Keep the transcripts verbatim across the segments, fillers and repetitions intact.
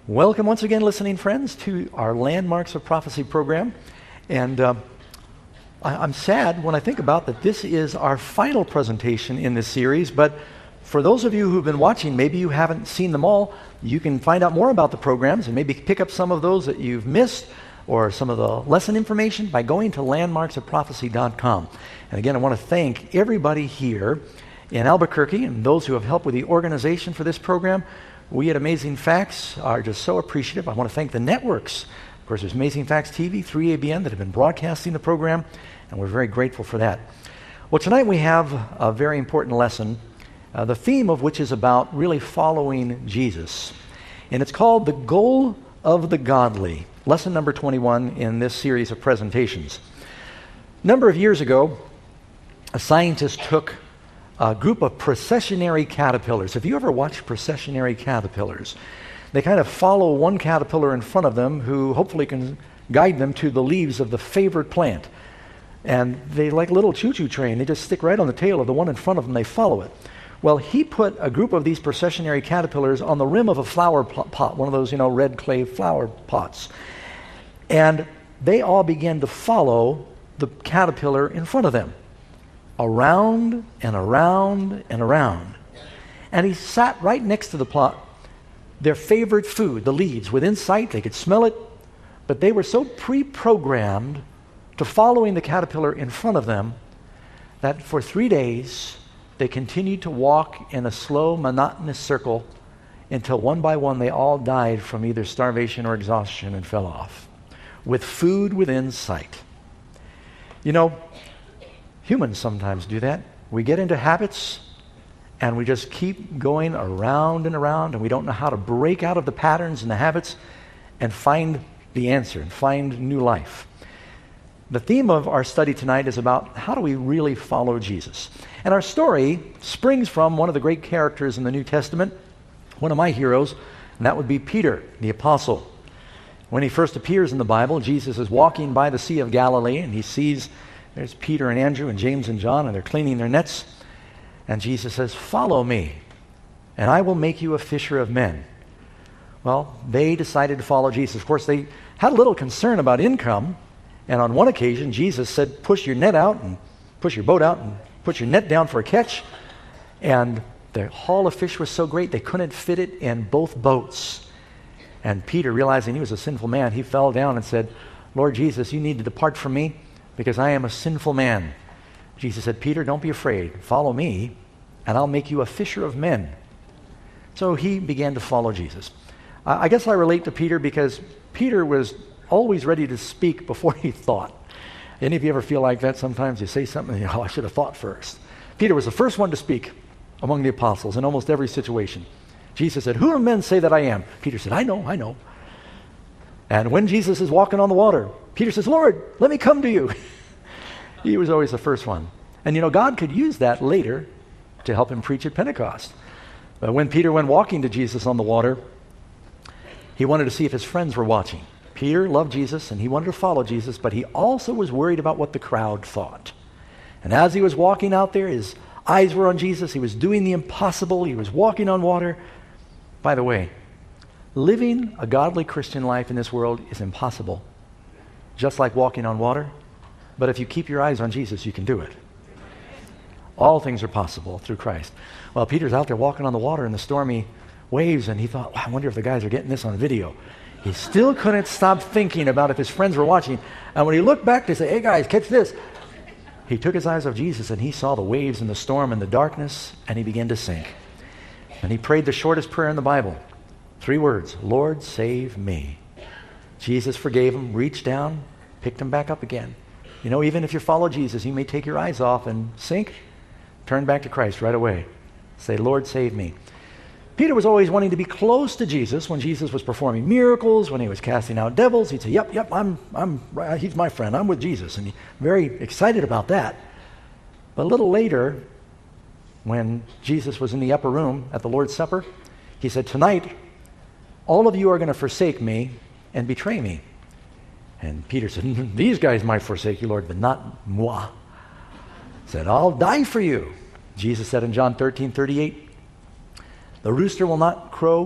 Welcome once again, listening friends, to our Landmarks of Prophecy program. And uh, I, I'm sad when I think about that this is our final presentation in this series, but for those of you who've been watching, maybe you haven't seen them all, you can find out more about the programs and maybe pick up some of those that you've missed or some of the lesson information by going to landmarks of prophecy dot com. And again, I want to thank everybody here in Albuquerque and those who have helped with the organization for this program. We at Amazing Facts are just so appreciative. I want to thank the networks. Of course, there's Amazing Facts T V, three A B N, that have been broadcasting the program, and we're very grateful for that. Well, tonight we have a very important lesson, uh, the theme of which is about really following Jesus. And it's called The Goal of the Godly, lesson number twenty-one in this series of presentations. A number of years ago, a scientist took a group of processionary caterpillars. Have you ever watched processionary caterpillars? They kind of follow one caterpillar in front of them who hopefully can guide them to the leaves of the favored plant. And they, like a little choo-choo train, they just stick right on the tail of the one in front of them, they follow it. Well, he put a group of these processionary caterpillars on the rim of a flower pot, one of those, you know, red clay flower pots. And they all began to follow the caterpillar in front of them, around and around and around. And he sat right next to the plot, their favorite food, the leaves, within sight. They could smell it, but they were so pre-programmed to following the caterpillar in front of them that for three days they continued to walk in a slow, monotonous circle until one by one they all died from either starvation or exhaustion and fell off, with food within sight. You know, humans sometimes do that. We get into habits and we just keep going around and around, and we don't know how to break out of the patterns and the habits and find the answer and find new life. The theme of our study tonight is about how do we really follow Jesus. And our story springs from one of the great characters in the New Testament, one of my heroes, and that would be Peter, the apostle. When he first appears in the Bible, Jesus is walking by the Sea of Galilee, and he sees there's Peter and Andrew and James and John, and they're cleaning their nets. And Jesus says, "Follow me, and I will make you a fisher of men." Well, they decided to follow Jesus. Of course, they had a little concern about income. And on one occasion, Jesus said, push your net out and push your boat out and put your net down for a catch. And the haul of fish was so great, they couldn't fit it in both boats. And Peter, realizing he was a sinful man, he fell down and said, "Lord Jesus, you need to depart from me, because I am a sinful man." Jesus said, "Peter, don't be afraid. Follow me, and I'll make you a fisher of men." So he began to follow Jesus. Uh, I guess I relate to Peter because Peter was always ready to speak before he thought. Any of you ever feel like that? Sometimes you say something and you know, "Oh, I should have thought first." Peter was the first one to speak among the apostles in almost every situation. Jesus said, "Who do men say that I am?" Peter said, "I know, I know." And when Jesus is walking on the water, Peter says, "Lord, let me come to you." He was always the first one. And you know, God could use that later to help him preach at Pentecost. But when Peter went walking to Jesus on the water, he wanted to see if his friends were watching. Peter loved Jesus and he wanted to follow Jesus, but he also was worried about what the crowd thought. And as he was walking out there, his eyes were on Jesus. He was doing the impossible. He was walking on water. By the way, living a godly Christian life in this world is impossible, just like walking on water. But if you keep your eyes on Jesus, you can do it. All things are possible through Christ. Well, Peter's out there walking on the water in the stormy waves, and he thought, "Wow, I wonder if the guys are getting this on video." He still couldn't stop thinking about if his friends were watching. And when he looked back to say, "Hey guys, catch this," he took his eyes off Jesus and he saw the waves and the storm and the darkness, and he began to sink. And he prayed the shortest prayer in the Bible. Three words: "Lord, save me." Jesus forgave him, reached down, picked him back up again. You know, even if you follow Jesus, you may take your eyes off and sink. Turn back to Christ right away. Say, "Lord, save me." Peter was always wanting to be close to Jesus when Jesus was performing miracles, when he was casting out devils. He'd say, "Yep, yep, I'm, I'm, he's my friend. I'm with Jesus." And he's very excited about that. But a little later, when Jesus was in the upper room at the Lord's Supper, he said, "Tonight, all of you are going to forsake me and betray me." And Peter said, "These guys might forsake you, Lord, but not moi." He said, "I'll die for you." Jesus said in John thirteen thirty-eight, "The rooster will not crow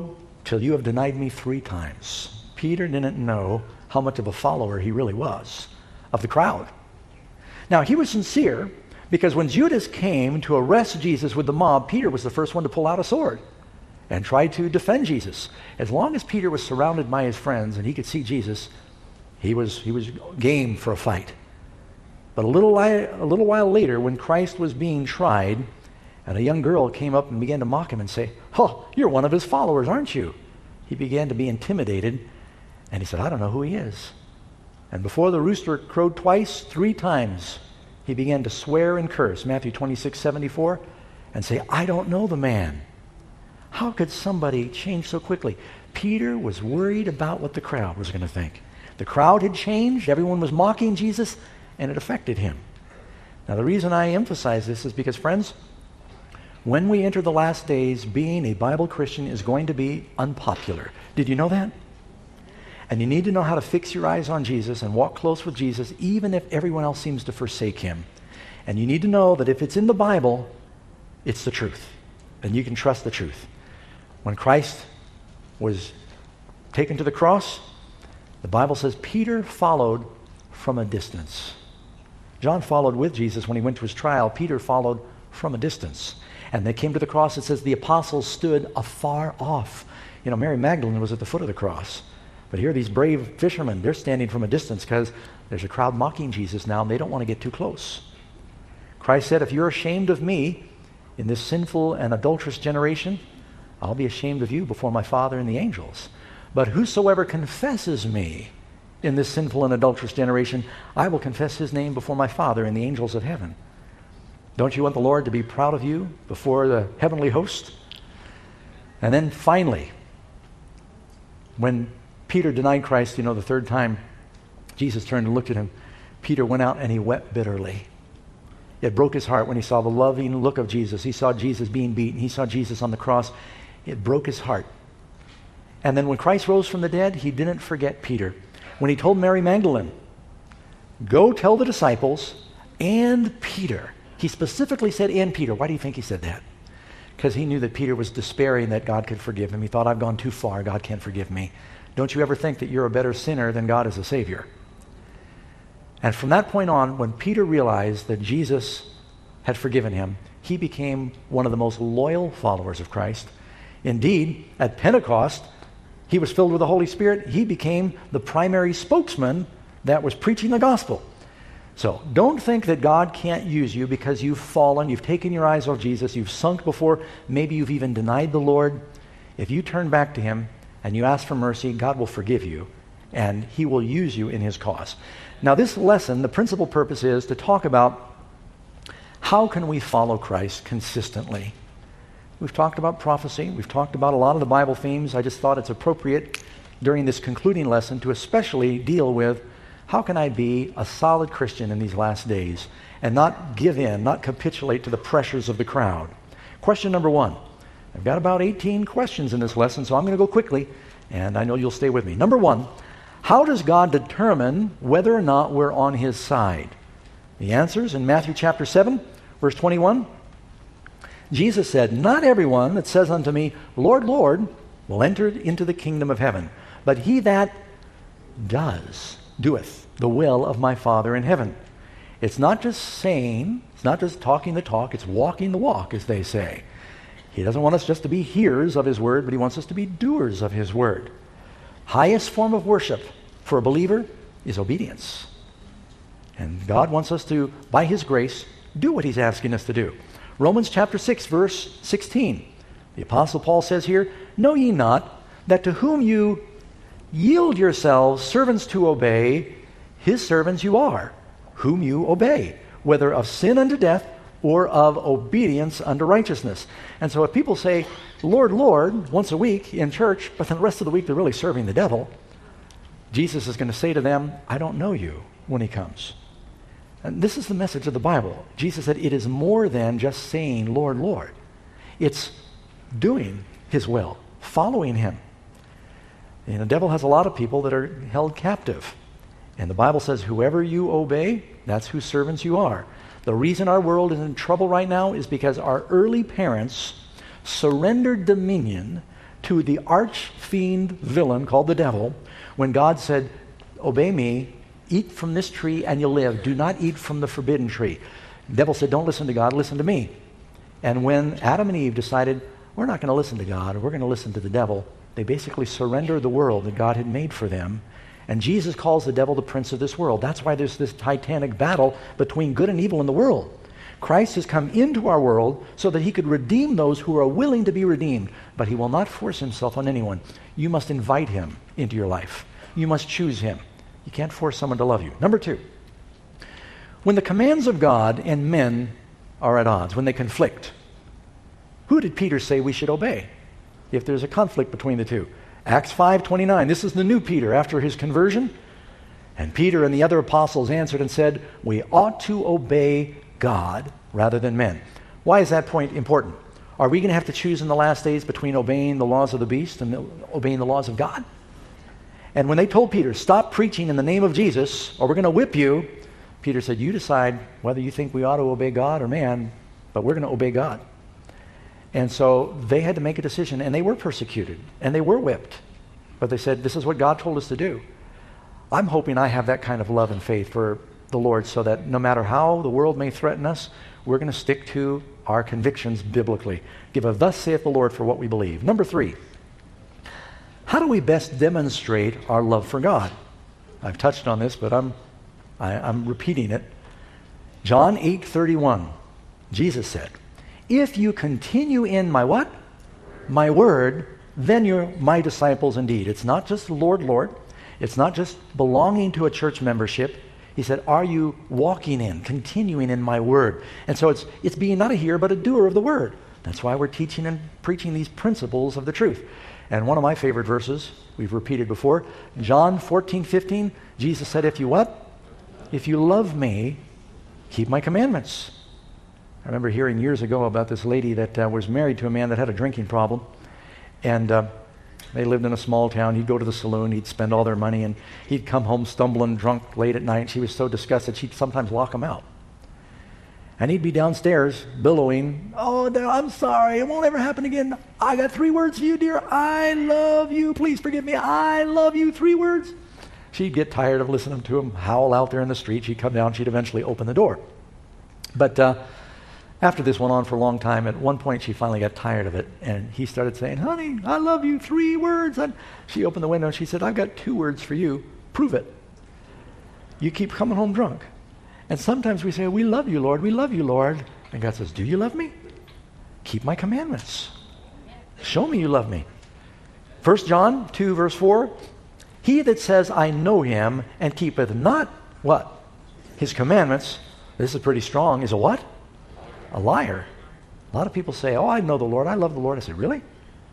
till you have denied me three times. Peter didn't know how much of a follower he really was of the crowd. Now, he was sincere because when Judas came to arrest Jesus with the mob, Peter was the first one to pull out a sword and try to defend Jesus. As long as Peter was surrounded by his friends and he could see Jesus, he was, he was game for a fight. But a little, li- a little while later, when Christ was being tried, and a young girl came up and began to mock him and say, "Oh, you're one of his followers, aren't you?" He began to be intimidated, and he said, "I don't know who he is." And before the rooster crowed twice, three times, he began to swear and curse, Matthew twenty-six seventy-four, and say, "I don't know the man." How could somebody change so quickly? Peter was worried about what the crowd was going to think. The crowd had changed. Everyone was mocking Jesus, and it affected him. Now, the reason I emphasize this is because, friends, when we enter the last days, being a Bible Christian is going to be unpopular. Did you know that? And you need to know how to fix your eyes on Jesus and walk close with Jesus, even if everyone else seems to forsake him. And you need to know that if it's in the Bible, it's the truth. And you can trust the truth. When Christ was taken to the cross, the Bible says Peter followed from a distance. John followed with Jesus when he went to his trial. Peter followed from a distance. And they came to the cross. It says the apostles stood afar off. You know, Mary Magdalene was at the foot of the cross. But here these brave fishermen, they're standing from a distance because there's a crowd mocking Jesus now, and they don't want to get too close. Christ said, "If you're ashamed of me in this sinful and adulterous generation, I'll be ashamed of you before my Father and the angels. But whosoever confesses me in this sinful and adulterous generation, I will confess his name before my Father and the angels of heaven." Don't you want the Lord to be proud of you before the heavenly host? And then finally, when Peter denied Christ, you know, the third time, Jesus turned and looked at him. Peter went out and he wept bitterly. It broke his heart when he saw the loving look of Jesus. He saw Jesus being beaten. He saw Jesus on the cross. It broke his heart. And then when Christ rose from the dead, he didn't forget Peter. When he told Mary Magdalene, "Go tell the disciples and Peter." He specifically said, "and Peter." Why do you think he said that? Because he knew that Peter was despairing that God could forgive him. He thought, "I've gone too far. God can't forgive me." Don't you ever think that you're a better sinner than God is a Savior. And from that point on, when Peter realized that Jesus had forgiven him, he became one of the most loyal followers of Christ. Indeed, at Pentecost, he was filled with the Holy Spirit. He became the primary spokesman that was preaching the gospel. So don't think that God can't use you because you've fallen, you've taken your eyes off Jesus, you've sunk before, maybe you've even denied the Lord. If you turn back to him and you ask for mercy, God will forgive you, and he will use you in his cause. Now, this lesson, the principal purpose is to talk about how can we follow Christ consistently. We've talked about prophecy. We've talked about a lot of the Bible themes. I just thought it's appropriate during this concluding lesson to especially deal with how can I be a solid Christian in these last days and not give in, not capitulate to the pressures of the crowd. Question number one. I've got about eighteen questions in this lesson, so I'm going to go quickly, and I know you'll stay with me. Number one, how does God determine whether or not we're on his side? The answer is in Matthew chapter seven, verse twenty-one. Jesus said, "Not everyone that says unto me, Lord, Lord, will enter into the kingdom of heaven, but he that does, doeth the will of my Father in heaven." It's not just saying, it's not just talking the talk, it's walking the walk, as they say. He doesn't want us just to be hearers of his word, but he wants us to be doers of his word. Highest form of worship for a believer is obedience. And God wants us to, by his grace, do what he's asking us to do. Romans chapter six, verse sixteen. The Apostle Paul says here, "Know ye not that to whom you yield yourselves servants to obey, his servants you are, whom you obey, whether of sin unto death or of obedience unto righteousness." And so if people say, "Lord, Lord," once a week in church, but then the rest of the week they're really serving the devil, Jesus is going to say to them, "I don't know you," when he comes. And this is the message of the Bible. Jesus said it is more than just saying, "Lord, Lord." It's doing his will, following him. And the devil has a lot of people that are held captive. And the Bible says, whoever you obey, that's whose servants you are. The reason our world is in trouble right now is because our early parents surrendered dominion to the arch-fiend villain called the devil when God said, obey me, eat from this tree and you'll live. Do not eat from the forbidden tree. The devil said, don't listen to God, listen to me. And when Adam and Eve decided, we're not going to listen to God, we're going to listen to the devil, they basically surrendered the world that God had made for them. And Jesus calls the devil the prince of this world. That's why there's this titanic battle between good and evil in the world. Christ has come into our world so that he could redeem those who are willing to be redeemed. But he will not force himself on anyone. You must invite him into your life. You must choose him. You can't force someone to love you. Number two, when the commands of God and men are at odds, when they conflict, who did Peter say we should obey if there's a conflict between the two? Acts five twenty-nine. This is the new Peter after his conversion. And Peter and the other apostles answered and said, we ought to obey God rather than men. Why is that point important? Are we going to have to choose in the last days between obeying the laws of the beast and obeying the laws of God? And when they told Peter, stop preaching in the name of Jesus or we're going to whip you, Peter said, you decide whether you think we ought to obey God or man, but we're going to obey God. And so they had to make a decision, and they were persecuted, and they were whipped. But they said, this is what God told us to do. I'm hoping I have that kind of love and faith for the Lord so that no matter how the world may threaten us, we're going to stick to our convictions biblically. Give a thus saith the Lord for what we believe. Number three, how do we best demonstrate our love for God? I've touched on this, but I'm, I, I'm repeating it. John eight thirty-one, Jesus said, if you continue in my what? My word, then you're my disciples indeed. It's not just Lord, Lord. It's not just belonging to a church membership. He said, are you walking in, continuing in my word? And so it's it's being not a hearer, but a doer of the word. That's why we're teaching and preaching these principles of the truth. And one of my favorite verses, we've repeated before, John fourteen fifteen, Jesus said, if you what? If you love me, keep my commandments. I remember hearing years ago about this lady that uh, was married to a man that had a drinking problem. And uh, they lived in a small town. He'd go to the saloon. He'd spend all their money. And he'd come home stumbling drunk late at night. She was so disgusted, she'd sometimes lock him out. And he'd be downstairs billowing, oh, I'm sorry. It won't ever happen again. I got three words for you, dear. I love you. Please forgive me. I love you. Three words. She'd get tired of listening to him howl out there in the street. She'd come down. She'd eventually open the door. But uh, after this went on for a long time, at one point she finally got tired of it, and he started saying, honey, I love you, three words. And she opened the window and she said, I've got two words for you. Prove it. You keep coming home drunk. And sometimes we say, we love you, Lord. We love you, Lord. And God says, do you love me? Keep my commandments. Show me you love me. First John two, verse four, he that says, I know him, and keepeth not, what? His commandments. This is pretty strong. Is a what? A liar. A lot of people say, oh, I know the Lord. I love the Lord. I say, really?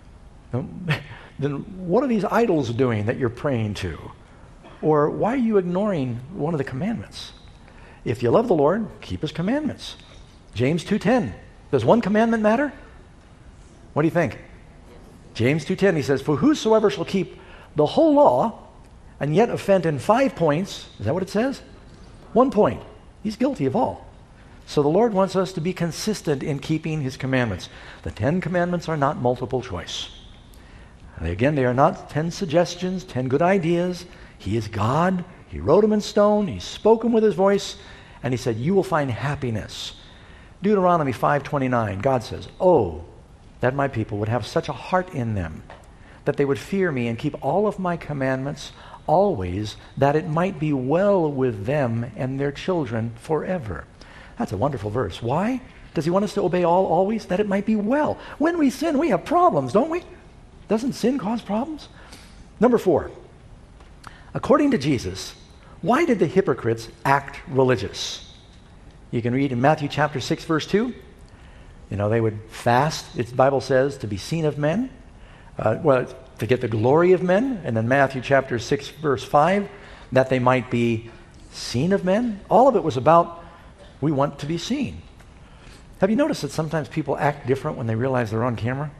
Then what are these idols doing that you're praying to? Or why are you ignoring one of the commandments? If you love the Lord, keep his commandments. James two ten. Does one commandment matter? What do you think? James two ten, he says, for whosoever shall keep the whole law and yet offend in five points, is that what it says? One point. He's guilty of all. So the Lord wants us to be consistent in keeping his commandments. The Ten Commandments are not multiple choice. And again, they are not ten suggestions, ten good ideas. He is God. He wrote them in stone. He spoke them with his voice. And he said, you will find happiness. Deuteronomy five twenty-nine, God says, oh, that my people would have such a heart in them, that they would fear me and keep all of my commandments always, that it might be well with them and their children forever. That's a wonderful verse. Why? Does he want us to obey all always? That it might be well. When we sin, we have problems, don't we? Doesn't sin cause problems? Number four, according to Jesus, why did the hypocrites act religious? You can read in Matthew chapter six, verse two. You know, they would fast, its Bible says, to be seen of men. Uh, well, to get the glory of men. And then Matthew chapter six, verse five, that they might be seen of men. All of it was about we want to be seen. Have you noticed that sometimes people act different when they realize they're on camera?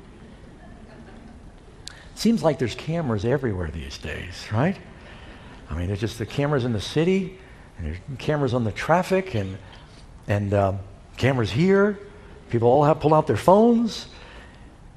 Seems like there's cameras everywhere these days, right? I mean, there's just the cameras in the city, and there's cameras on the traffic, and and um, cameras here. People all have pulled out their phones.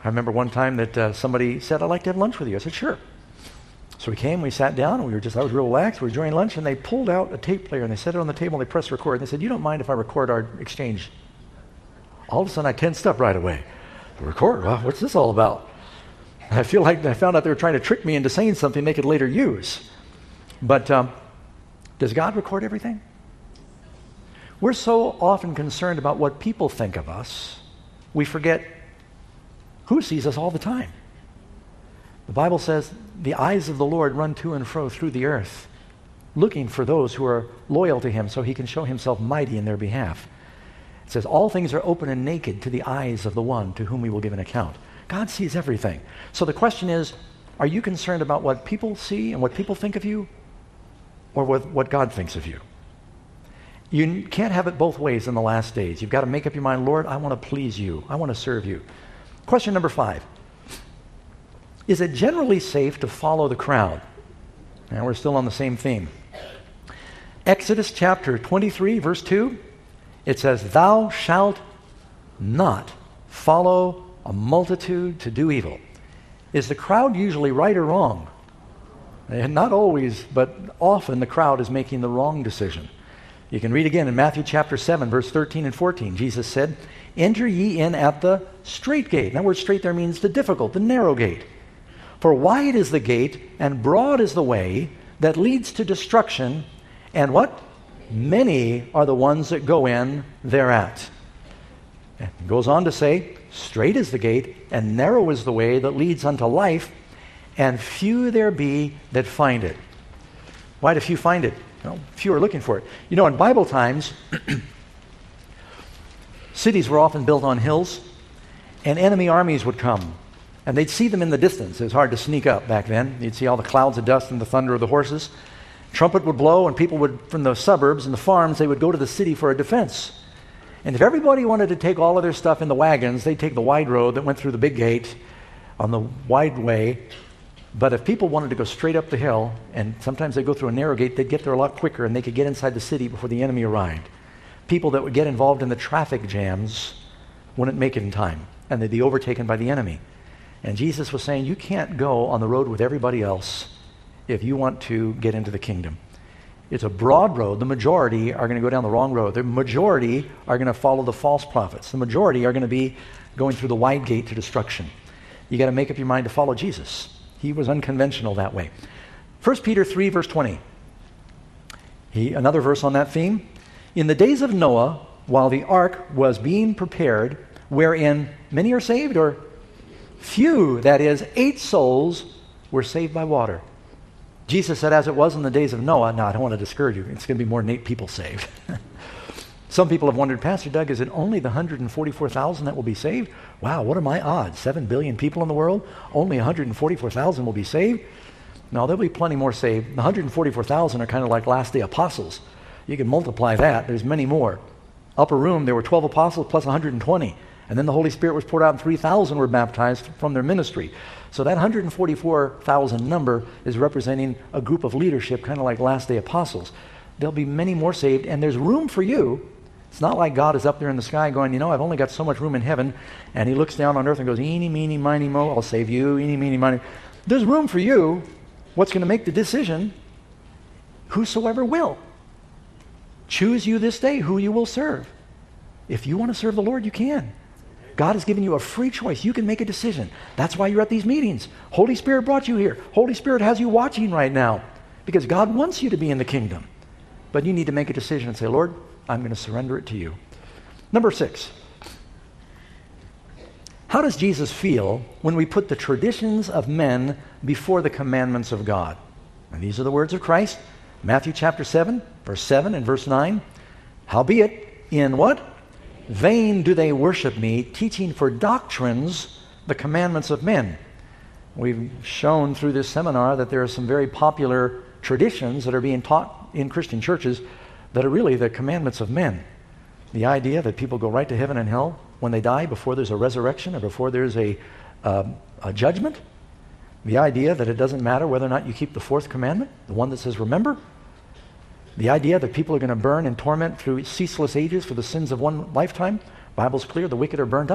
I remember one time that uh, somebody said, I'd like to have lunch with you. I said, sure. So we came, we sat down, and we were just, I was real relaxed. We were enjoying lunch, and they pulled out a tape player, and they set it on the table, and they pressed record. And they said, you don't mind if I record our exchange? All of a sudden, I tensed up right away. Record? Well, what's this all about? I feel like I found out they were trying to trick me into saying something they could later use. But um, does God record everything? We're so often concerned about what people think of us, we forget who sees us all the time. The Bible says the eyes of the Lord run to and fro through the earth, looking for those who are loyal to him so he can show himself mighty in their behalf. It says all things are open and naked to the eyes of the one to whom we will give an account. God sees everything. So the question is, are you concerned about what people see and what people think of you, or with what God thinks of you? You can't have it both ways in the last days. You've got to make up your mind, Lord, I want to please you. I want to serve you. Question number five. Is it generally safe to follow the crowd? Now we're still on the same theme. Exodus chapter twenty-three, verse two, it says, thou shalt not follow a multitude to do evil. Is the crowd usually right or wrong? And not always, but often the crowd is making the wrong decision. You can read again in Matthew chapter seven, verse thirteen and fourteen. Jesus said, enter ye in at the strait gate. That word strait there means the difficult, the narrow gate. For wide is the gate, and broad is the way that leads to destruction, and what? Many are the ones that go in thereat. And it goes on to say, strait is the gate, and narrow is the way that leads unto life, and few there be that find it. Why do few find it? Well, few are looking for it. You know, in Bible times, cities were often built on hills, and enemy armies would come. And they'd see them in the distance. It was hard to sneak up back then. You'd see all the clouds of dust and the thunder of the horses. Trumpet would blow, and people would, from the suburbs and the farms, they would go to the city for a defense. And if everybody wanted to take all of their stuff in the wagons, they'd take the wide road that went through the big gate on the wide way. But if people wanted to go straight up the hill, and sometimes they'd go through a narrow gate, they'd get there a lot quicker, and they could get inside the city before the enemy arrived. People that would get involved in the traffic jams wouldn't make it in time, and they'd be overtaken by the enemy. And Jesus was saying, you can't go on the road with everybody else if you want to get into the kingdom. It's a broad road. The majority are going to go down the wrong road. The majority are going to follow the false prophets. The majority are going to be going through the wide gate to destruction. You got to make up your mind to follow Jesus. He was unconventional that way. First Peter three, verse twenty. He, another verse on that theme. In the days of Noah, while the ark was being prepared, wherein many are saved, or few, that is, eight souls were saved by water. Jesus said, as it was in the days of Noah. Now, I don't want to discourage you. It's going to be more than eight people saved. Some people have wondered, Pastor Doug, is it only the one hundred forty-four thousand that will be saved? Wow, what are my odds? Seven billion people in the world? Only one hundred forty-four thousand will be saved? No, there'll be plenty more saved. The one hundred forty-four thousand are kind of like last day apostles. You can multiply that. There's many more. Upper room, there were twelve apostles plus one hundred twenty. And then the Holy Spirit was poured out and three thousand were baptized from their ministry. So that one hundred forty-four thousand number is representing a group of leadership, kind of like last day apostles. There'll be many more saved, and there's room for you. It's not like God is up there in the sky going, you know, I've only got so much room in heaven, and he looks down on earth and goes, eeny, meeny, miny, mo, I'll save you, eeny, meeny, miny. There's room for you. What's going to make the decision? Whosoever will. Choose you this day who you will serve. If you want to serve the Lord, you can. God has given you a free choice. You can make a decision. That's why you're at these meetings. Holy Spirit brought you here. Holy Spirit has you watching right now because God wants you to be in the kingdom. But you need to make a decision and say, Lord, I'm going to surrender it to you. Number six. How does Jesus feel when we put the traditions of men before the commandments of God? And these are the words of Christ. Matthew chapter seven, verse seven and verse nine. Howbeit, in what? Vain do they worship me, teaching for doctrines the commandments of men. We've shown through this seminar that there are some very popular traditions that are being taught in Christian churches that are really the commandments of men. The idea that people go right to heaven and hell when they die before there's a resurrection or before there's a, uh, a judgment. The idea that it doesn't matter whether or not you keep the fourth commandment, the one that says remember. The idea that people are going to burn in torment through ceaseless ages for the sins of one lifetime. Bible's clear, the wicked are burnt up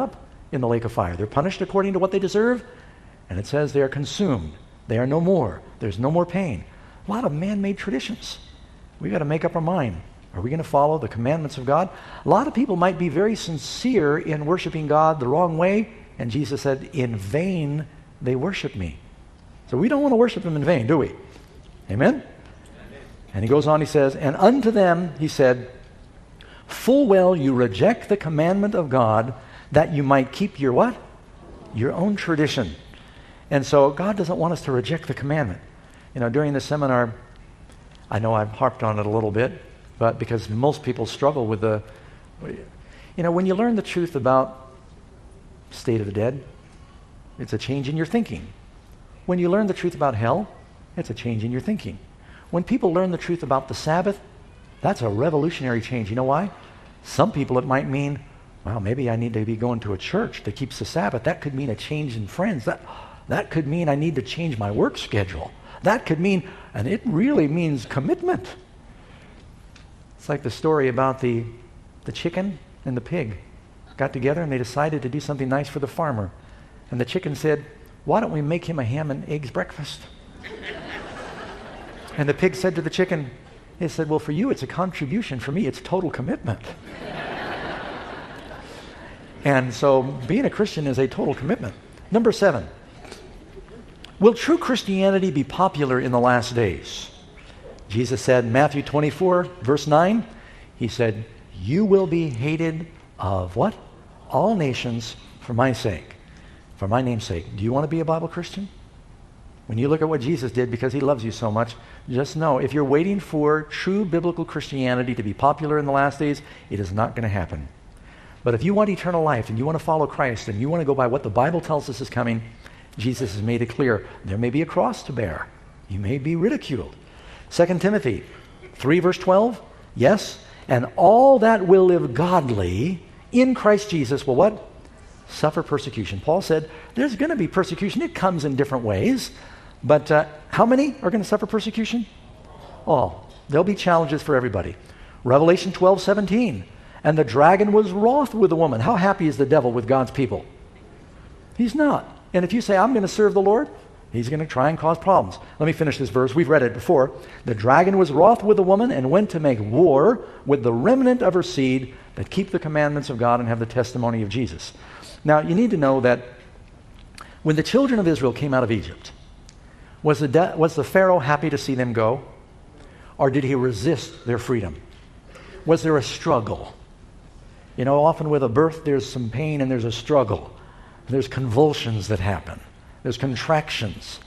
in the lake of fire. They're punished according to what they deserve, and it says they are consumed. They are no more. There's no more pain. A lot of man-made traditions. We've got to make up our mind. Are we going to follow the commandments of God? A lot of people might be very sincere in worshiping God the wrong way, and Jesus said, in vain they worship me. So we don't want to worship him in vain, do we? Amen? And he goes on, he says, and unto them, he said, full well you reject the commandment of God that you might keep your what? Your own tradition. And so God doesn't want us to reject the commandment. You know, during the seminar, I know I've harped on it a little bit, but because most people struggle with the, you know, when you learn the truth about state of the dead, it's a change in your thinking. When you learn the truth about hell, it's a change in your thinking. When people learn the truth about the Sabbath, that's a revolutionary change. You know why? Some people it might mean, well, maybe I need to be going to a church that keeps the Sabbath. That could mean a change in friends. That, that could mean I need to change my work schedule. That could mean, and it really means commitment. It's like the story about the, the chicken and the pig got together and they decided to do something nice for the farmer. And the chicken said, why don't we make him a ham and eggs breakfast? And the pig said to the chicken, he said, well, for you it's a contribution. For me it's total commitment. And so being a Christian is a total commitment. Number seven, will true Christianity be popular in the last days? Jesus said in Matthew twenty-four, verse nine, he said, you will be hated of what? All nations for my sake, for my name's sake. Do you want to be a Bible Christian? When you look at what Jesus did because he loves you so much, just know if you're waiting for true biblical Christianity to be popular in the last days, it is not going to happen. But if you want eternal life and you want to follow Christ and you want to go by what the Bible tells us is coming, Jesus has made it clear. There may be a cross to bear. You may be ridiculed. Second Timothy three, verse twelve, yes, and all that will live godly in Christ Jesus will what? Suffer persecution. Paul said there's going to be persecution. It comes in different ways. But uh, how many are going to suffer persecution? All. There'll be challenges for everybody. Revelation twelve, seventeen. And the dragon was wroth with the woman. How happy is the devil with God's people? He's not. And if you say, I'm going to serve the Lord, he's going to try and cause problems. Let me finish this verse. We've read it before. The dragon was wroth with the woman and went to make war with the remnant of her seed that keep the commandments of God and have the testimony of Jesus. Now, you need to know that when the children of Israel came out of Egypt, was the, de- was the Pharaoh happy to see them go? Or did he resist their freedom? Was there a struggle? You know, often with a birth, there's some pain and there's a struggle. There's convulsions that happen. There's contractions.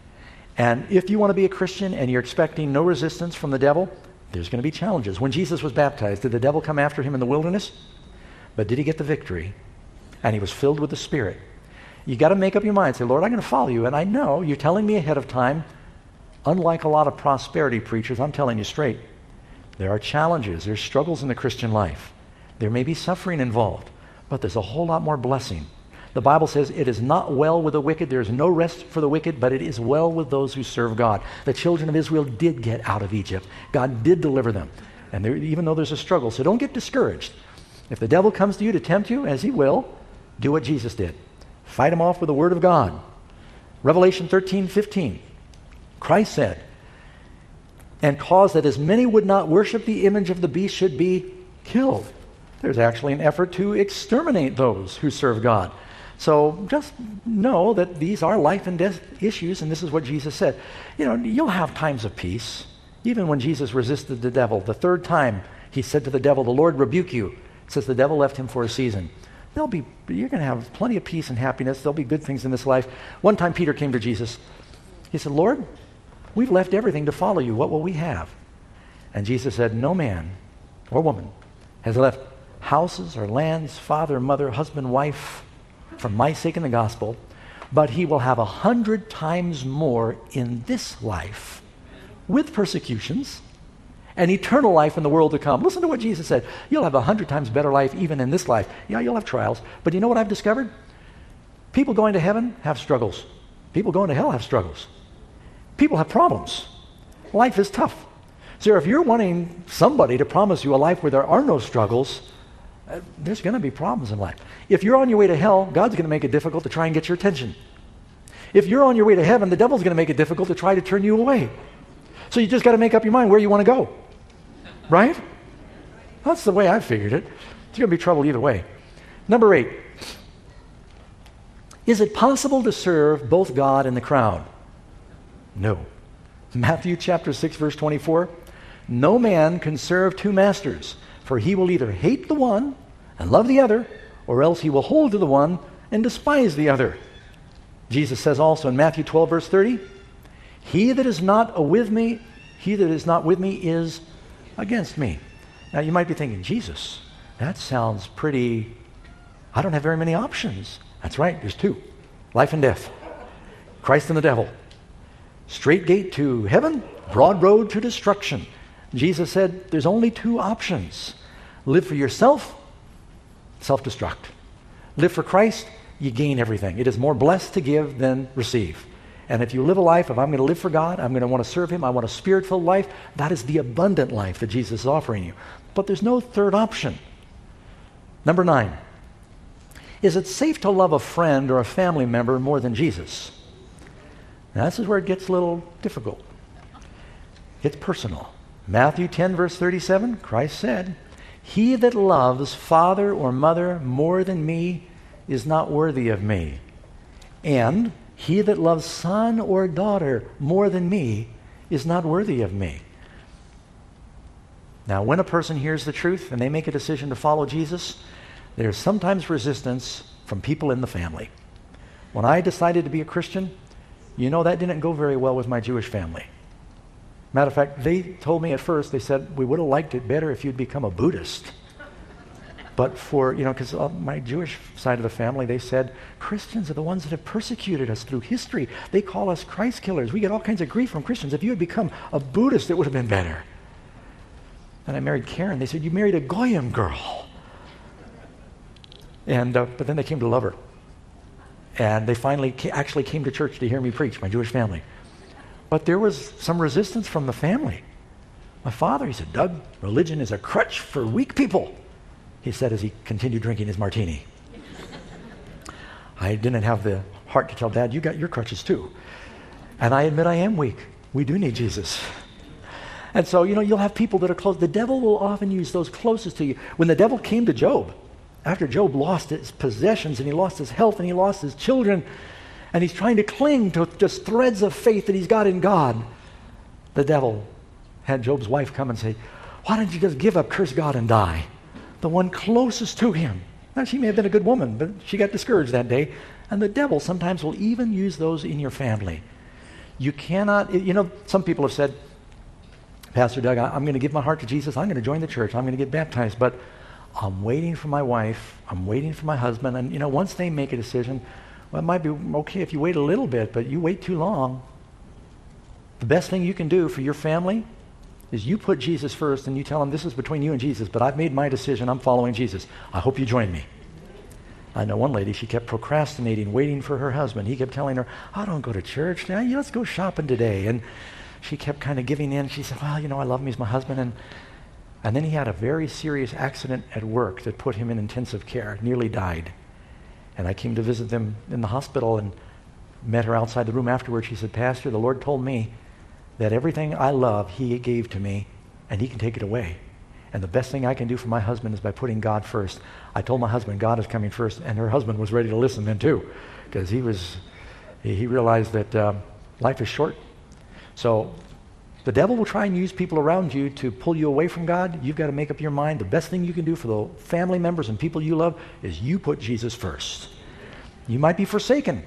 And if you want to be a Christian and you're expecting no resistance from the devil, there's going to be challenges. When Jesus was baptized, did the devil come after him in the wilderness? But did he get the victory? And he was filled with the Spirit. You got to make up your mind. Say, Lord, I'm going to follow you. And I know you're telling me ahead of time. Unlike a lot of prosperity preachers, I'm telling you straight. There are challenges. There's struggles in the Christian life. There may be suffering involved, but there's a whole lot more blessing. The Bible says it is not well with the wicked. There is no rest for the wicked, but it is well with those who serve God. The children of Israel did get out of Egypt. God did deliver them. And there, even though there's a struggle, so don't get discouraged. If the devil comes to you to tempt you, as he will, do what Jesus did. Fight him off with the word of God. Revelation thirteen, fifteen. Christ said, and caused that as many would not worship the image of the beast should be killed. There's actually an effort to exterminate those who serve God. So just know that these are life and death issues, and this is what Jesus said. You know, you'll have times of peace. Even when Jesus resisted the devil, the third time he said to the devil, the Lord rebuke you. It says the devil left him for a season. There'll be, you're going to have plenty of peace and happiness. There'll be good things in this life. One time Peter came to Jesus. He said, Lord, we've left everything to follow you. What will we have? And Jesus said, no man or woman has left houses or lands, father, mother, husband, wife, for my sake in the gospel, but he will have a hundred times more in this life with persecutions and eternal life in the world to come. Listen to what Jesus said. You'll have a hundred times better life even in this life. Yeah, you'll have trials, but you know what I've discovered? People going to heaven have struggles. People going to hell have struggles. People have problems. Life is tough. So if you're wanting somebody to promise you a life where there are no struggles, Uh, there's going to be problems in life. If you're on your way to hell, God's going to make it difficult to try and get your attention. If you're on your way to heaven, the devil's going to make it difficult to try to turn you away. So you just got to make up your mind where you want to go. Right? That's the way I figured it. It's going to be trouble either way. Number eight. Is it possible to serve both God and the crowd? No. Matthew chapter six, verse twenty-four. No man can serve two masters, for he will either hate the one and love the other, or else he will hold to the one and despise the other. Jesus says also in Matthew twelve, verse thirty, He that is not with me, he that is not with me is against me. Now you might be thinking, Jesus, that sounds pretty, I don't have very many options. That's right, there's two. Life and death. Christ and the devil. Straight gate to heaven, broad road to destruction. Jesus said there's only two options. Live for yourself, self-destruct. Live for Christ, you gain everything. It is more blessed to give than receive. And if you live a life of I'm going to live for God, I'm going to want to serve Him, I want a spirit-filled life, that is the abundant life that Jesus is offering you. But there's no third option. Number nine. Is it safe to love a friend or a family member more than Jesus? Now, this is where it gets a little difficult. It's personal. Matthew ten, verse thirty-seven, Christ said, He that loves father or mother more than me is not worthy of me. And he that loves son or daughter more than me is not worthy of me. Now, when a person hears the truth and they make a decision to follow Jesus, there's sometimes resistance from people in the family. When I decided to be a Christian, you know, that didn't go very well with my Jewish family. Matter of fact, they told me at first, they said, we would have liked it better if you'd become a Buddhist. But for, you know, because my Jewish side of the family, they said, Christians are the ones that have persecuted us through history. They call us Christ killers. We get all kinds of grief from Christians. If you had become a Buddhist, it would have been better. And I married Karen. They said, you married a Goyim girl. And uh, but then they came to love her. And they finally ca- actually came to church to hear me preach, my Jewish family. But there was some resistance from the family. My father, he said, Doug, religion is a crutch for weak people, he said as he continued drinking his martini. I didn't have the heart to tell Dad, you got your crutches too. And I admit I am weak. We do need Jesus. And so, you know, you'll have people that are close. The devil will often use those closest to you. When the devil came to Job, after Job lost his possessions and he lost his health and he lost his children, and he's trying to cling to just threads of faith that he's got in God, the devil had Job's wife come and say, why don't you just give up, curse God, and die? The one closest to him. Now, she may have been a good woman, but she got discouraged that day. And the devil sometimes will even use those in your family. You cannot, you know, some people have said, Pastor Doug, I'm going to give my heart to Jesus. I'm going to join the church. I'm going to get baptized. But I'm waiting for my wife. I'm waiting for my husband. And, you know, once they make a decision, well, it might be okay if you wait a little bit, but you wait too long. The best thing you can do for your family is you put Jesus first and you tell them this is between you and Jesus, but I've made my decision. I'm following Jesus. I hope you join me. I know one lady, she kept procrastinating, waiting for her husband. He kept telling her, I don't go to church. Now, let's go shopping today. And she kept kind of giving in. She said, well, you know, I love him. He's my husband. And and then he had a very serious accident at work that put him in intensive care, nearly died. And I came to visit them in the hospital and met her outside the room afterwards. She said, Pastor, the Lord told me that everything I love, he gave to me, and he can take it away. And the best thing I can do for my husband is by putting God first. I told my husband, God is coming first, and her husband was ready to listen then too, because he was, he realized that uh, life is short. So the devil will try and use people around you to pull you away from God. You've got to make up your mind. The best thing you can do for the family members and people you love is you put Jesus first. You might be forsaken.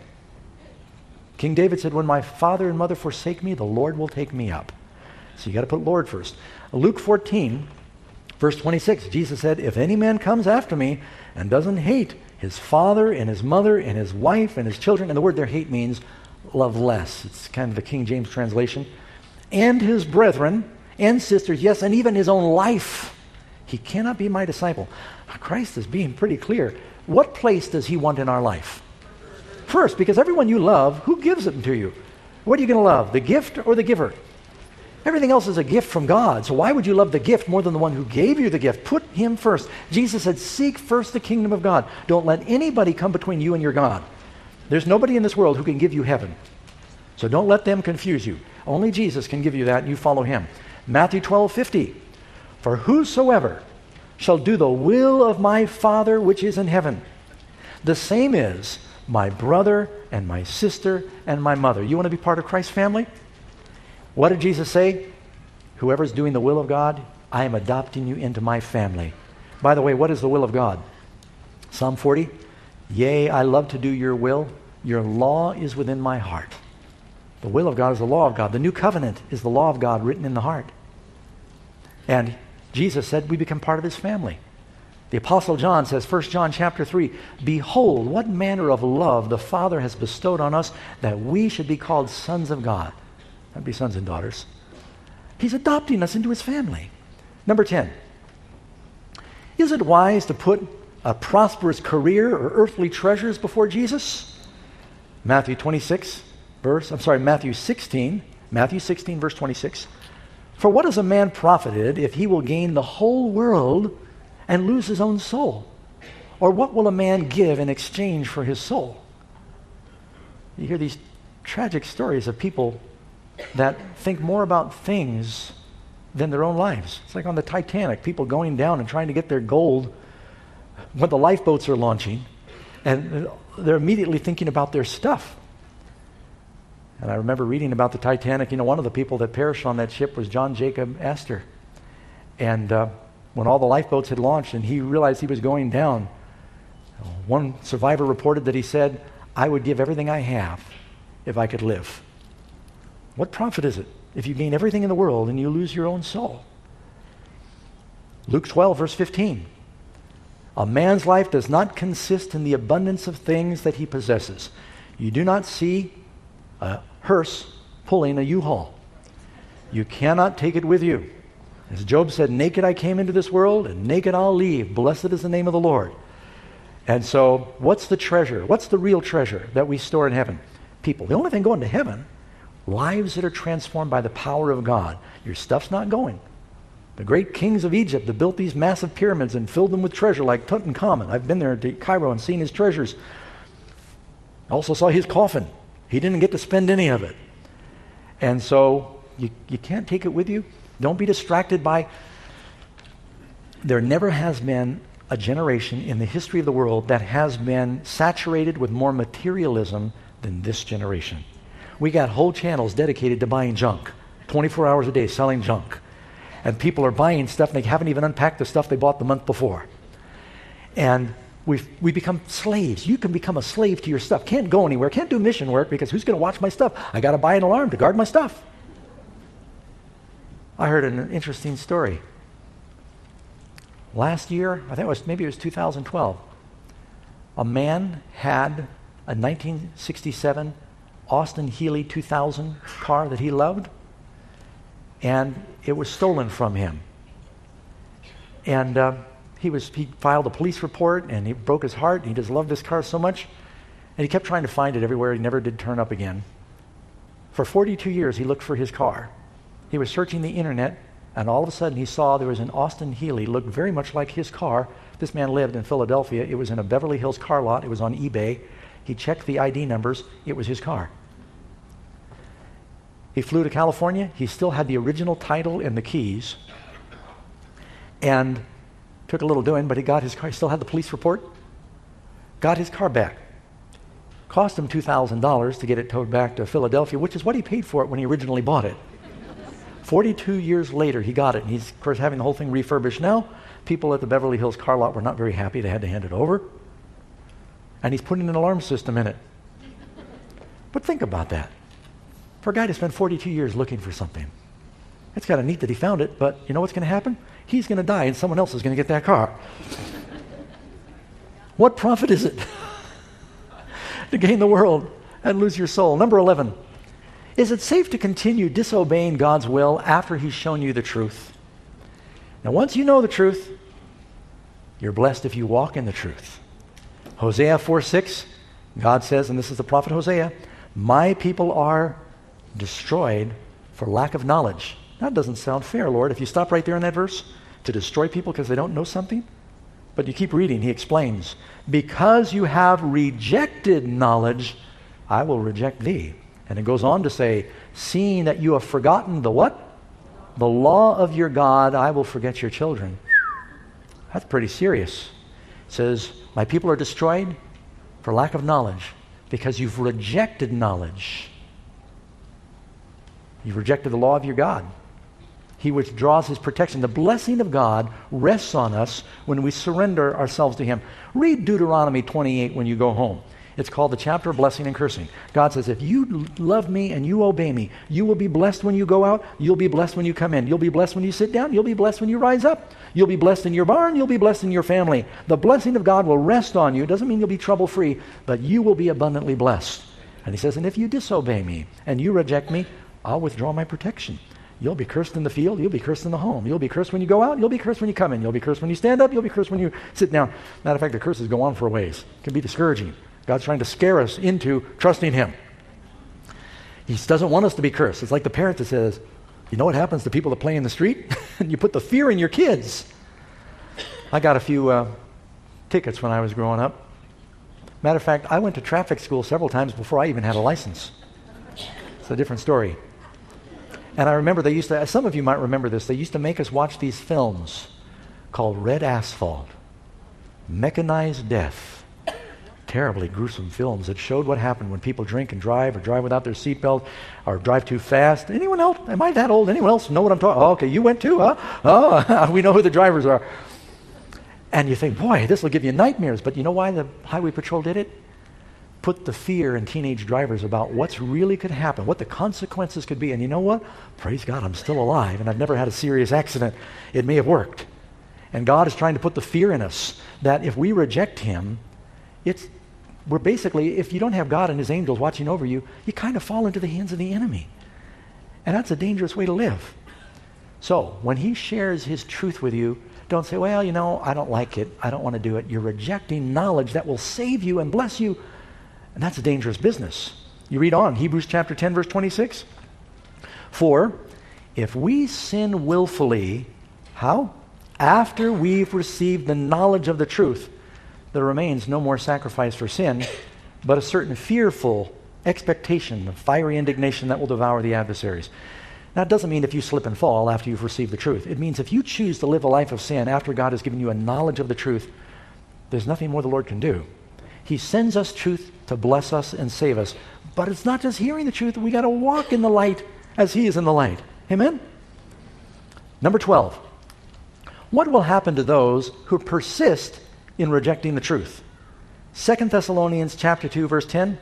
King David said, when my father and mother forsake me, the Lord will take me up. So you got to put Lord first. Luke fourteen, verse twenty-six, Jesus said, if any man comes after me and doesn't hate his father and his mother and his wife and his children, and the word there hate means love less. It's kind of the King James translation. And his brethren and sisters, yes, and even his own life, he cannot be my disciple. Christ is being pretty clear. What place does he want in our life? First, because everyone you love, who gives it to you? What are you going to love, the gift or the giver? Everything else is a gift from God. So why would you love the gift more than the one who gave you the gift? Put him first. Jesus said, seek first the kingdom of God. Don't let anybody come between you and your God. There's nobody in this world who can give you heaven. So don't let them confuse you. Only Jesus can give you that, and you follow him. Matthew twelve fifty. For whosoever shall do the will of my Father which is in heaven, the same is my brother and my sister and my mother. You want to be part of Christ's family? What did Jesus say? Whoever's doing the will of God, I am adopting you into my family. By the way, what is the will of God? Psalm forty, yea, I love to do your will. Your law is within my heart. The will of God is the law of God. The new covenant is the law of God written in the heart. And Jesus said we become part of his family. The Apostle John says, First John chapter three, behold, what manner of love the Father has bestowed on us that we should be called sons of God. That'd be sons and daughters. He's adopting us into his family. Number ten. Is it wise to put a prosperous career or earthly treasures before Jesus? Matthew twenty-six, verse, I'm sorry, Matthew sixteen, Matthew sixteen, verse twenty-six. For what is a man profited if he will gain the whole world and lose his own soul? Or what will a man give in exchange for his soul? You hear these tragic stories of people that think more about things than their own lives. It's like on the Titanic, people going down and trying to get their gold when the lifeboats are launching, and they're immediately thinking about their stuff. And I remember reading about the Titanic. You know, one of the people that perished on that ship was John Jacob Astor. And uh, when all the lifeboats had launched and he realized he was going down, one survivor reported that he said, I would give everything I have if I could live. What profit is it if you gain everything in the world and you lose your own soul? Luke twelve, verse fifteen. A man's life does not consist in the abundance of things that he possesses. You do not see a hearse pulling a U-Haul. You cannot take it with you. As Job said, naked I came into this world, and naked I'll leave. Blessed is the name of the Lord. And so, what's the treasure? What's the real treasure that we store in heaven? People. The only thing going to heaven, lives that are transformed by the power of God. Your stuff's not going. The great kings of Egypt that built these massive pyramids and filled them with treasure, like Tutankhamun. I've been there to Cairo and seen his treasures. I also saw his coffin. He didn't get to spend any of it. And so you, you can't take it with you. Don't be distracted by... There never has been a generation in the history of the world that has been saturated with more materialism than this generation. We got whole channels dedicated to buying junk, twenty-four hours a day selling junk. And people are buying stuff and they haven't even unpacked the stuff they bought the month before. And we've we become slaves. You can become a slave to your stuff. Can't go anywhere, can't do mission work because who's going to watch my stuff? I got to buy an alarm to guard my stuff. I heard an interesting story. Last year, I think it was maybe it was two thousand twelve, a man had a nineteen sixty-seven Austin Healey two thousand car that he loved, and it was stolen from him. And uh, he was he filed a police report, and he broke his heart. He just loved this car so much, and he kept trying to find it everywhere. He never did turn up again. For forty-two years, he looked for his car. He was searching the internet, and all of a sudden he saw there was an Austin Healey, looked very much like his car. This man lived in Philadelphia. It was in a Beverly Hills car lot. It was on eBay. He checked the I D numbers. It was his car. He flew to California. He still had the original title and the keys. And took a little doing, but he got his car. He still had the police report. Got his car back. Cost him two thousand dollars to get it towed back to Philadelphia, which is what he paid for it when he originally bought it. forty-two years later, he got it. And he's, of course, having the whole thing refurbished now. People at the Beverly Hills car lot were not very happy. They had to hand it over. And he's putting an alarm system in it. But think about that. For a guy to spend forty-two years looking for something, it's kind of neat that he found it, but you know what's going to happen? He's going to die and someone else is going to get that car. What profit is it to gain the world and lose your soul? Number eleven, is it safe to continue disobeying God's will after he's shown you the truth? Now, once you know the truth, you're blessed if you walk in the truth. Hosea four six, God says, and this is the prophet Hosea, my people are destroyed for lack of knowledge. That doesn't sound fair, Lord. If you stop right there in that verse, to destroy people because they don't know something. But you keep reading, he explains, because you have rejected knowledge, I will reject thee. And it goes on to say, seeing that you have forgotten the what? The law of your God, I will forget your children. That's pretty serious. It says, my people are destroyed for lack of knowledge because you've rejected knowledge. You've rejected the law of your God. He withdraws his protection. The blessing of God rests on us when we surrender ourselves to him. Read Deuteronomy twenty-eight when you go home. It's called the chapter of blessing and cursing. God says, if you love me and you obey me, you will be blessed when you go out. You'll be blessed when you come in. You'll be blessed when you sit down. You'll be blessed when you rise up. You'll be blessed in your barn. You'll be blessed in your family. The blessing of God will rest on you. It doesn't mean you'll be trouble-free, but you will be abundantly blessed. And he says, and if you disobey me and you reject me, I'll withdraw my protection. You'll be cursed in the field. You'll be cursed in the home. You'll be cursed when you go out. You'll be cursed when you come in. You'll be cursed when you stand up. You'll be cursed when you sit down. Matter of fact, the curses go on for a ways. It can be discouraging. God's trying to scare us into trusting him. He doesn't want us to be cursed. It's like the parent that says, you know what happens to people that play in the street? And you put the fear in your kids. I got a few uh, tickets when I was growing up. Matter of fact, I went to traffic school several times before I even had a license. It's a different story. And I remember they used to, some of you might remember this, they used to make us watch these films called Red Asphalt, Mechanized Death. Terribly gruesome films that showed what happened when people drink and drive or drive without their seatbelt or drive too fast. Anyone else? Am I that old? Anyone else know what I'm talking about? Oh, okay, you went too, huh? Oh, we know who the drivers are. And you think, boy, this will give you nightmares. But you know why the Highway Patrol did it? Put the fear in teenage drivers about what's really could happen, what the consequences could be. And you know what? Praise God, I'm still alive, and I've never had a serious accident. It may have worked. And God is trying to put the fear in us that if we reject him, it's we're basically, if you don't have God and his angels watching over you, you kind of fall into the hands of the enemy. And that's a dangerous way to live. So when he shares his truth with you, don't say, well, you know, I don't like it. I don't want to do it. You're rejecting knowledge that will save you and bless you. And that's a dangerous business. You read on, Hebrews chapter ten, verse twenty-six. For if we sin willfully, how? After we've received the knowledge of the truth, there remains no more sacrifice for sin, but a certain fearful expectation of fiery indignation that will devour the adversaries. Now, it doesn't mean if you slip and fall after you've received the truth. It means if you choose to live a life of sin after God has given you a knowledge of the truth, there's nothing more the Lord can do. He sends us truth to bless us and save us. But it's not just hearing the truth. We got to walk in the light as he is in the light. Amen? Number twelve. What will happen to those who persist in rejecting the truth? Second Thessalonians chapter two, verse ten.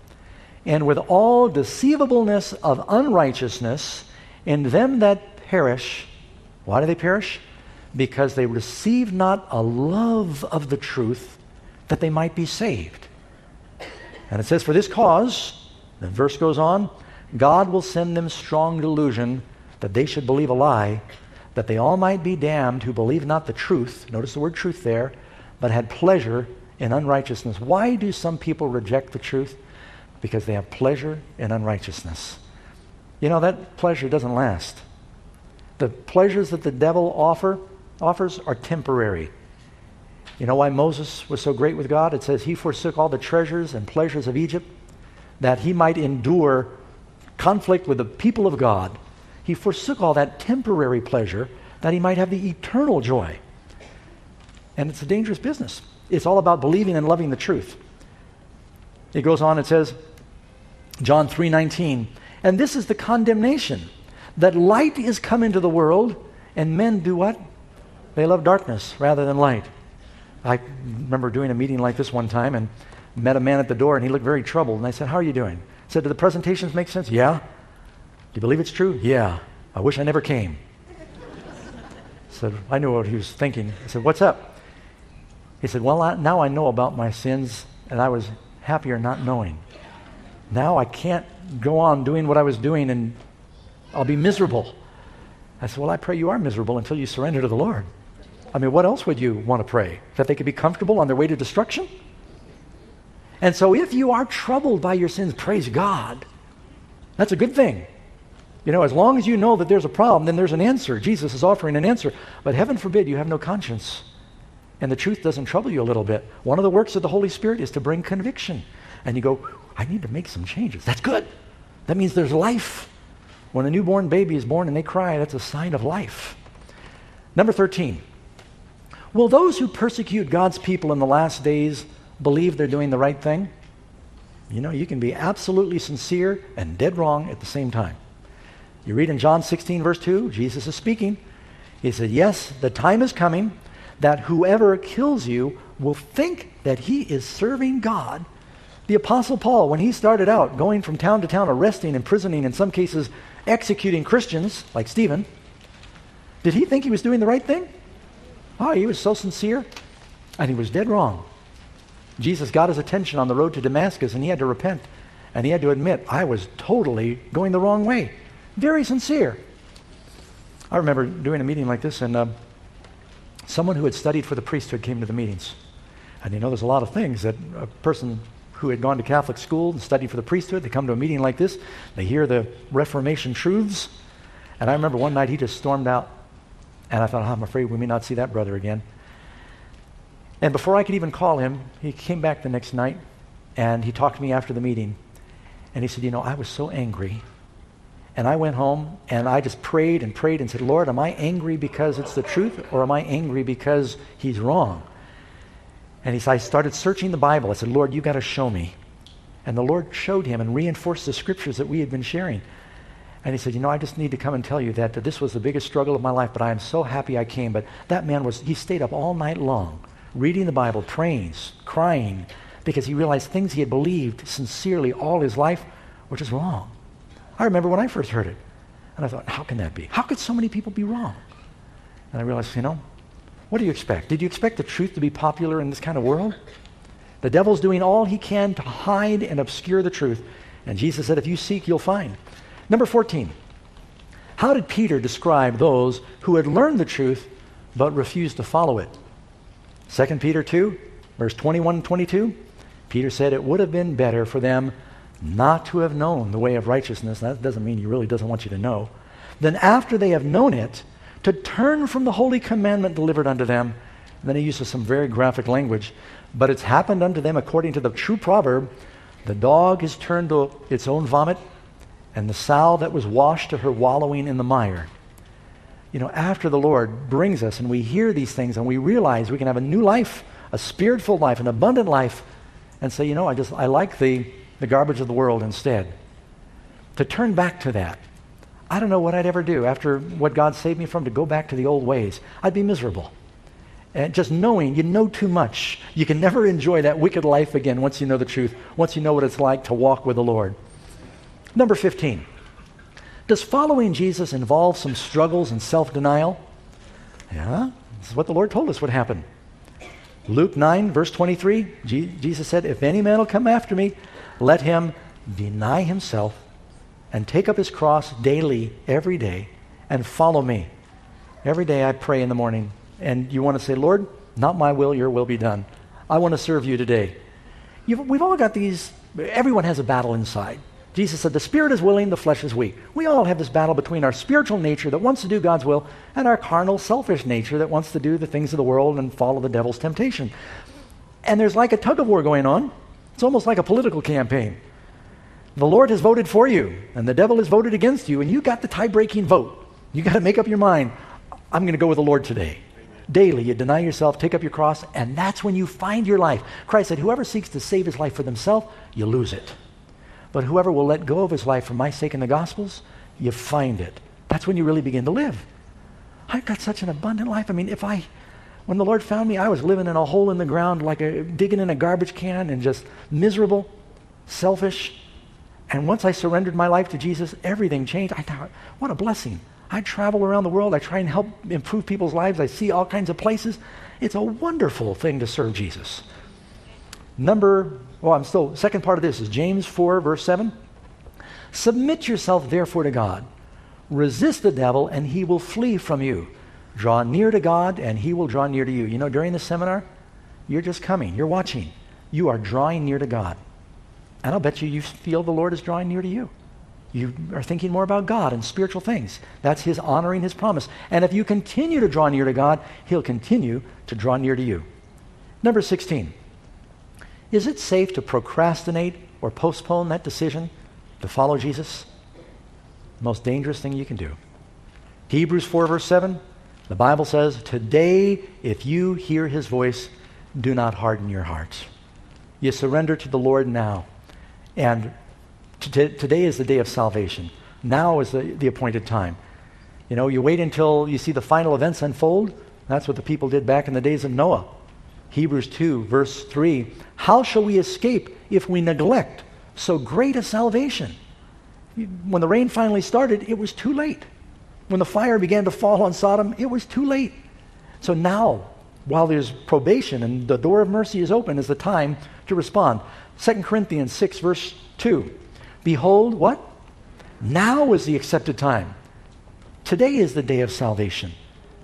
And with all deceivableness of unrighteousness in them that perish. Why do they perish? Because they receive not a love of the truth that they might be saved. And it says, for this cause, the verse goes on, God will send them strong delusion that they should believe a lie, that they all might be damned who believe not the truth. Notice the word truth there. But had pleasure in unrighteousness. Why do some people reject the truth? Because they have pleasure in unrighteousness. You know, that pleasure doesn't last. The pleasures that the devil offer offers are temporary. You know why Moses was so great with God? It says he forsook all the treasures and pleasures of Egypt that he might endure conflict with the people of God. He forsook all that temporary pleasure that he might have the eternal joy. And it's a dangerous business. It's all about believing and loving the truth. It goes on, it says, John three nineteen, and this is the condemnation, that light is come into the world, and men do what? They love darkness rather than light. I remember doing a meeting like this one time and met a man at the door, and he looked very troubled. And I said, how are you doing? He said, do the presentations make sense? Yeah. Do you believe it's true? Yeah. I wish I never came. So I knew what he was thinking. I said, what's up? He said, well, I, now I know about my sins, and I was happier not knowing. Now I can't go on doing what I was doing, and I'll be miserable. I said, well, I pray you are miserable until you surrender to the Lord. I mean, what else would you want to pray? That they could be comfortable on their way to destruction? And so if you are troubled by your sins, praise God. That's a good thing. You know, as long as you know that there's a problem, then there's an answer. Jesus is offering an answer. But heaven forbid you have no conscience and the truth doesn't trouble you a little bit. One of the works of the Holy Spirit is to bring conviction. And you go, I need to make some changes. That's good. That means there's life. When a newborn baby is born and they cry, that's a sign of life. Number thirteen. Will those who persecute God's people in the last days believe they're doing the right thing? You know, you can be absolutely sincere and dead wrong at the same time. You read in John sixteen, verse two, Jesus is speaking. He said, yes, the time is coming that whoever kills you will think that he is serving God. The Apostle Paul, when he started out going from town to town, arresting, imprisoning, in some cases executing Christians, like Stephen, did he think he was doing the right thing? Oh, he was so sincere, and he was dead wrong. Jesus got his attention on the road to Damascus, and he had to repent, and he had to admit, I was totally going the wrong way. Very sincere. I remember doing a meeting like this, and uh, someone who had studied for the priesthood came to the meetings. And you know, there's a lot of things that a person who had gone to Catholic school and studied for the priesthood, they come to a meeting like this, they hear the Reformation truths, and I remember one night he just stormed out, and I thought, oh, I'm afraid we may not see that brother again. And before I could even call him, he came back the next night, and he talked to me after the meeting, and he said, you know, I was so angry, and I went home, and I just prayed and prayed and said, Lord, am I angry because it's the truth, or am I angry because he's wrong? And he said, I started searching the Bible. I said, Lord, you got to show me. And the Lord showed him and reinforced the scriptures that we had been sharing. And he said, you know, I just need to come and tell you that, that this was the biggest struggle of my life, but I am so happy I came. But that man was, he stayed up all night long, reading the Bible, praying, crying, because he realized things he had believed sincerely all his life were just wrong. I remember when I first heard it, and I thought, how can that be? How could so many people be wrong? And I realized, you know, what do you expect? Did you expect the truth to be popular in this kind of world? The devil's doing all he can to hide and obscure the truth. And Jesus said, if you seek, you'll find. Number fourteen. How did Peter describe those who had learned the truth but refused to follow it? Second Peter two, verse twenty-one and twenty-two. Peter said it would have been better for them not to have known the way of righteousness. That doesn't mean he really doesn't want you to know. Then after they have known it, to turn from the holy commandment delivered unto them. And then he uses some very graphic language. But it's happened unto them according to the true proverb, the dog is turned to its own vomit, and the sow that was washed to her wallowing in the mire. You know, after the Lord brings us and we hear these things and we realize we can have a new life, a spirit-filled life, an abundant life, and say, you know, I just, I like the, the garbage of the world instead. To turn back to that. I don't know what I'd ever do after what God saved me from, to go back to the old ways. I'd be miserable. And just knowing you know too much, you can never enjoy that wicked life again once you know the truth, once you know what it's like to walk with the Lord. Number fifteen. Does following Jesus involve some struggles and self-denial? Yeah, this is what the Lord told us would happen. Luke nine, verse twenty-three, G- Jesus said, if any man will come after me, let him deny himself and take up his cross daily, every day, and follow me. Every day I pray in the morning, and you want to say, Lord, not my will, your will be done. I want to serve you today. You've, we've all got these, everyone has a battle inside. Jesus said, the spirit is willing, the flesh is weak. We all have this battle between our spiritual nature that wants to do God's will and our carnal, selfish nature that wants to do the things of the world and follow the devil's temptation. And there's like a tug of war going on. It's almost like a political campaign. The Lord has voted for you, and the devil has voted against you, and you got the tie-breaking vote. You got to make up your mind, I'm going to go with the Lord today. Daily, you deny yourself, take up your cross, and that's when you find your life. Christ said, whoever seeks to save his life for themselves, you lose it. But whoever will let go of his life for my sake in the Gospels, you find it. That's when you really begin to live. I've got such an abundant life. I mean, if I, when the Lord found me, I was living in a hole in the ground, like a, digging in a garbage can and just miserable, selfish. And once I surrendered my life to Jesus, everything changed. I thought, what a blessing. I travel around the world. I try and help improve people's lives. I see all kinds of places. It's a wonderful thing to serve Jesus. Number, well, I'm still, second part of this is James four, verse seven. Submit yourself therefore to God. Resist the devil, and he will flee from you. Draw near to God, and he will draw near to you. You know, during the seminar, you're just coming. You're watching. You are drawing near to God. And I'll bet you you feel the Lord is drawing near to you. You are thinking more about God and spiritual things. That's his honoring his promise. And if you continue to draw near to God, he'll continue to draw near to you. Number sixteen. Is it safe to procrastinate or postpone that decision to follow Jesus? Most dangerous thing you can do. Hebrews four verse seven, the Bible says, today if you hear his voice, do not harden your hearts. You surrender to the Lord now. And t- today is the day of salvation. Now is the, the appointed time. You know, you wait until you see the final events unfold. That's what the people did back in the days of Noah. Hebrews two verse three, how shall we escape if we neglect so great a salvation? When the rain finally started, it was too late. When the fire began to fall on Sodom, it was too late. So now, while there's probation and the door of mercy is open, is the time to respond. Second Corinthians six verse two, behold, what? Now is the accepted time. Today is the day of salvation.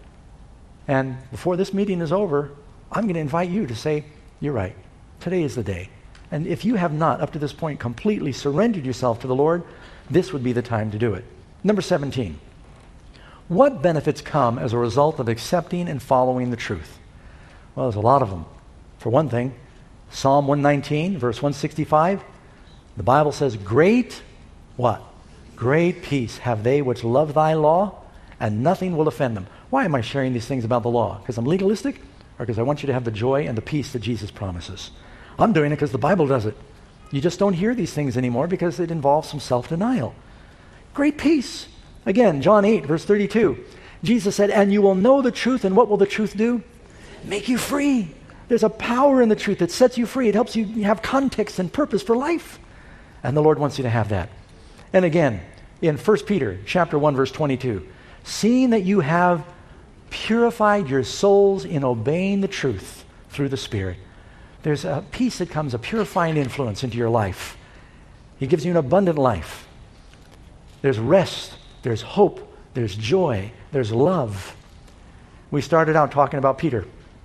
And before this meeting is over, I'm going to invite you to say, you're right, today is the day. And if you have not, up to this point, completely surrendered yourself to the Lord, this would be the time to do it. Number seventeen. What benefits come as a result of accepting and following the truth? Well, there's a lot of them. For one thing, Psalm one nineteen, verse one sixty-five, the Bible says, great, what? Great peace have they which love thy law, and nothing will offend them. Why am I sharing these things about the law? Because I'm legalistic? Or because I want you to have the joy and the peace that Jesus promises? I'm doing it because the Bible does it. You just don't hear these things anymore because it involves some self-denial. Great peace. Again, John eight, verse thirty-two. Jesus said, and you will know the truth, and what will the truth do? Make you free. There's a power in the truth that sets you free. It helps you have context and purpose for life. And the Lord wants you to have that. And again, in First Peter chapter one, verse twenty-two, seeing that you have purified your souls in obeying the truth through the Spirit. There's a peace that comes, a purifying influence into your life. He gives you an abundant life. There's rest, there's hope, there's joy, there's love. We started out talking about Peter.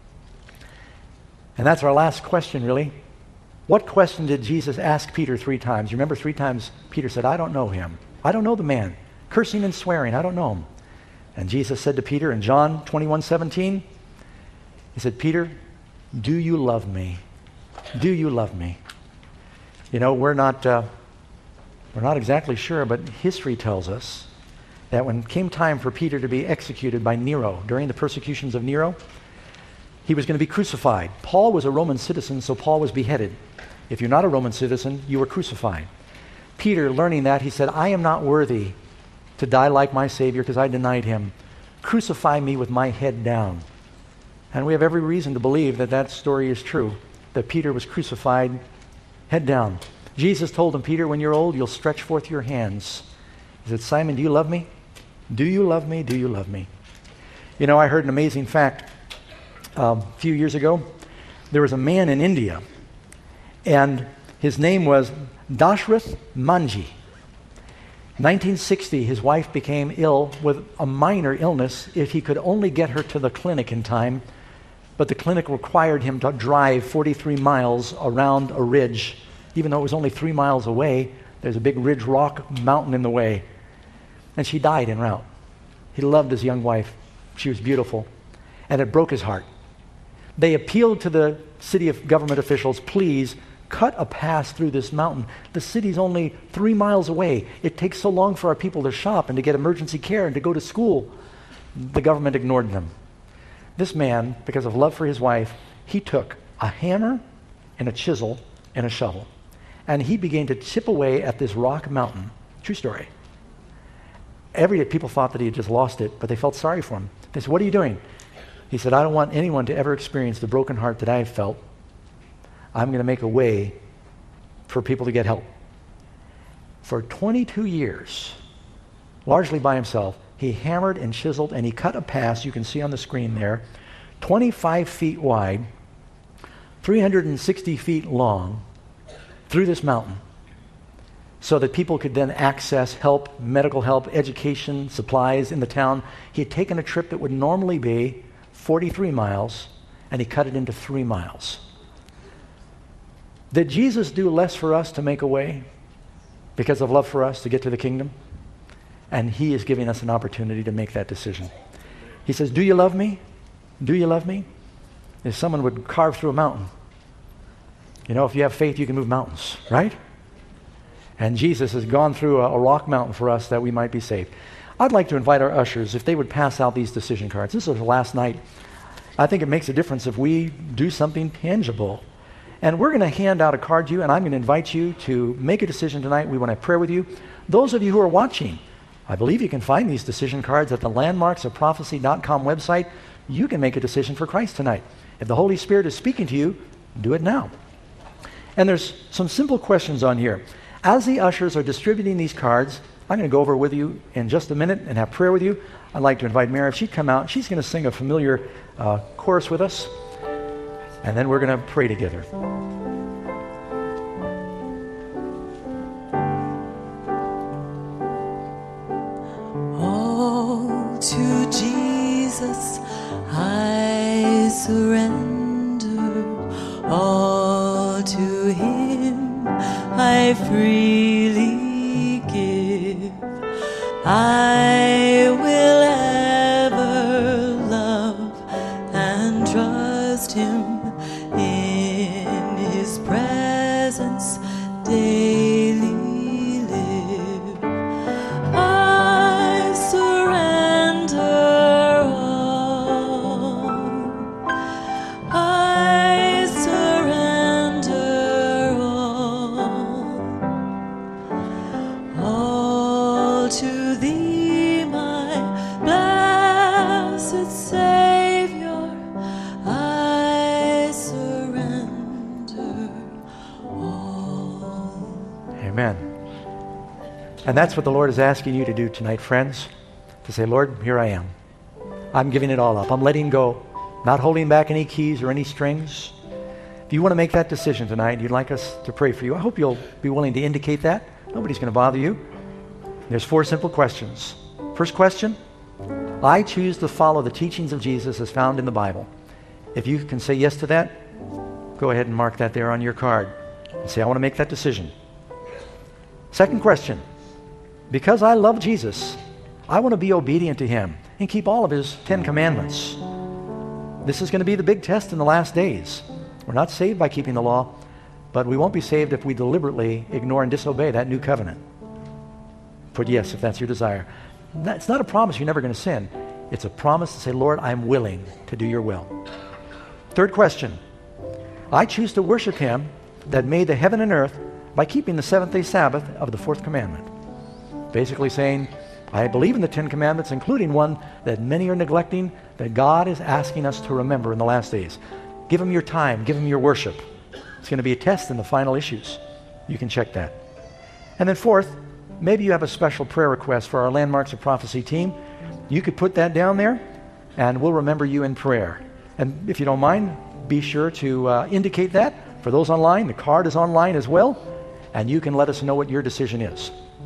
And that's our last question, really. What question did Jesus ask Peter three times? You remember three times Peter said, I don't know him. I don't know the man. Cursing and swearing, I don't know him. And Jesus said to Peter in John twenty-one seventeen, he said, Peter, do you love me? Do you love me? You know, we're not, uh, we're not exactly sure, but history tells us that when it came time for Peter to be executed by Nero during the persecutions of Nero, he was going to be crucified. Paul was a Roman citizen, so Paul was beheaded. If you're not a Roman citizen, you were crucified. Peter, learning that, he said, I am not worthy to die like my Savior because I denied him. Crucify me with my head down. And we have every reason to believe that that story is true, that Peter was crucified head down. Jesus told him, Peter, when you're old, you'll stretch forth your hands. He said, Simon, do you love me? Do you love me? Do you love me? You know, I heard an amazing fact um, a few years ago. There was a man in India, and his name was Dashrath Manji. nineteen sixty, his wife became ill with a minor illness if he could only get her to the clinic in time, but the clinic required him to drive forty-three miles around a ridge. Even though it was only three miles away, there's a big ridge rock mountain in the way. And she died en route. He loved his young wife. She was beautiful. And it broke his heart. They appealed to the city of government officials, please cut a path through this mountain. The city's only three miles away. It takes so long for our people to shop and to get emergency care and to go to school. The government ignored them. This man, because of love for his wife, he took a hammer and a chisel and a shovel, and he began to chip away at this rock mountain. True story. Every day people thought that he had just lost it, but they felt sorry for him. They said, what are you doing? He said, I don't want anyone to ever experience the broken heart that I have felt. I'm going to make a way for people to get help. For twenty-two years, largely by himself, he hammered and chiseled and he cut a path, you can see on the screen there, twenty-five feet wide, three hundred sixty feet long, through this mountain, so that people could then access help, medical help, education, supplies in the town. He had taken a trip that would normally be forty-three miles, and he cut it into three miles. Did Jesus do less for us to make a way? because of love for us to get to the kingdom. And he is giving us an opportunity to make that decision. He says, do you love me? Do you love me? If someone would carve through a mountain. You know, if you have faith, you can move mountains, right? And Jesus has gone through a, a rock mountain for us that we might be saved. I'd like to invite our ushers, if they would pass out these decision cards. This was the last night. I think it makes a difference if we do something tangible. And we're going to hand out a card to you, and I'm going to invite you to make a decision tonight. We want to pray with you. Those of you who are watching, I believe you can find these decision cards at the landmarks of prophecy dot com website. You can make a decision for Christ tonight. If the Holy Spirit is speaking to you, do it now. And there's some simple questions on here. As the ushers are distributing these cards, I'm going to go over with you in just a minute and have prayer with you. I'd like to invite Mary, if she'd come out. She's going to sing a familiar uh, chorus with us. And then we're going to pray together. All to Jesus I surrender. All to him I freely give. I will ever love and trust him in his presence daily live. I surrender all. I surrender all. All to thee, my blessed Savior, I surrender all. Amen. And that's what the Lord is asking you to do tonight, friends. To say, Lord, here I am. I'm giving it all up. I'm letting go. Not holding back any keys or any strings. If you want to make that decision tonight, you'd like us to pray for you, I hope you'll be willing to indicate that. Nobody's going to bother you. There's four simple questions. First question, I choose to follow the teachings of Jesus as found in the Bible. If you can say yes to that, go ahead and mark that there on your card. And say, I want to make that decision. Second question, because I love Jesus, I want to be obedient to him and keep all of his Ten Commandments. This is going to be the big test in the last days. We're not saved by keeping the law, but we won't be saved if we deliberately ignore and disobey that new covenant. Put yes if that's your desire. It's not a promise you're never going to sin. It's a promise to say, Lord, I'm willing to do your will. Third question, I choose to worship him that made the heaven and earth by keeping the seventh day Sabbath of the fourth commandment. Basically saying, I believe in the Ten Commandments, including one that many are neglecting, that God is asking us to remember in the last days. Give him your time. Give him your worship. It's going to be a test in the final issues. You can check that. And then fourth, maybe you have a special prayer request for our Landmarks of Prophecy team. You could put that down there, and we'll remember you in prayer. And if you don't mind, be sure to uh, indicate that. For those online, the card is online as well, and you can let us know what your decision is.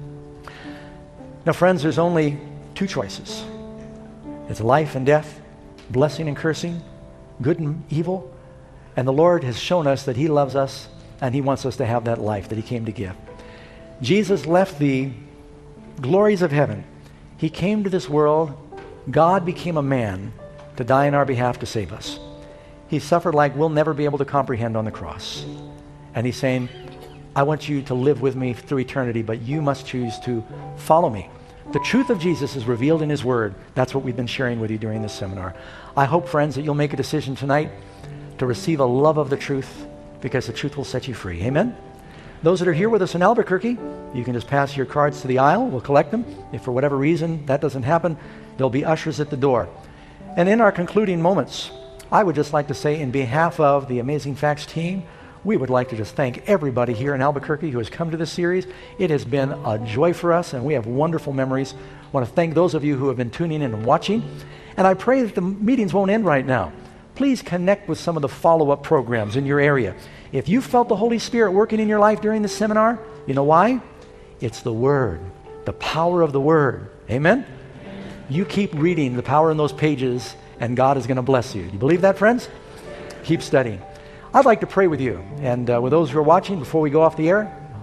Now, friends, there's only two choices. It's life and death, blessing and cursing, good and evil. And the Lord has shown us that he loves us and he wants us to have that life that he came to give. Jesus left the glories of heaven. He came to this world. God became a man to die on our behalf to save us. He suffered like we'll never be able to comprehend on the cross. And he's saying, I want you to live with me through eternity, but you must choose to follow me. The truth of Jesus is revealed in his word. That's what we've been sharing with you during this seminar. I hope, friends, that you'll make a decision tonight to receive a love of the truth, because the truth will set you free. Amen? Those that are here with us in Albuquerque, you can just pass your cards to the aisle. We'll collect them. If for whatever reason that doesn't happen, there'll be ushers at the door. And in our concluding moments, I would just like to say, in behalf of the Amazing Facts team, we would like to just thank everybody here in Albuquerque who has come to this series. It has been a joy for us, and we have wonderful memories. I want to thank those of you who have been tuning in and watching. And I pray that the meetings won't end right now. Please connect with some of the follow-up programs in your area. If you felt the Holy Spirit working in your life during this seminar, you know why? It's the Word, the power of the Word. Amen? You keep reading the power in those pages, and God is going to bless you. Do you believe that, friends? Keep studying. I'd like to pray with you. And uh, with those who are watching, before we go off the air,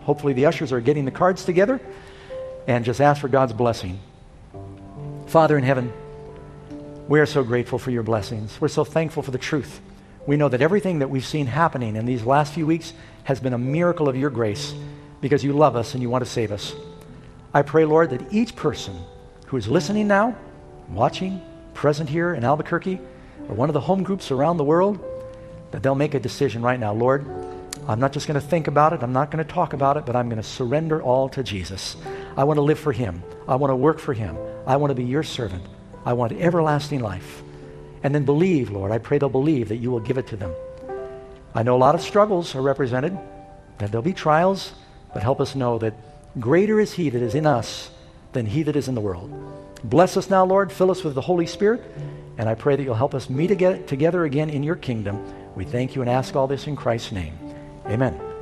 Hopefully the ushers are getting the cards together, and just ask for God's blessing. Father in heaven, we are so grateful for your blessings. We're so thankful for the truth. We know that everything that we've seen happening in these last few weeks has been a miracle of your grace because you love us and you want to save us. I pray, Lord, that each person who is listening now, watching, present here in Albuquerque, or one of the home groups around the world, that they'll make a decision right now. Lord, I'm not just going to think about it. I'm not going to talk about it, but I'm going to surrender all to Jesus. I want to live for him. I want to work for him. I want to be your servant. I want everlasting life. And then believe, Lord. I pray they'll believe that you will give it to them. I know a lot of struggles are represented, that there'll be trials, but help us know that greater is he that is in us than he that is in the world. Bless us now, Lord. Fill us with the Holy Spirit. And I pray that you'll help us meet again, together again in your kingdom. We thank you and ask all this in Christ's name. Amen.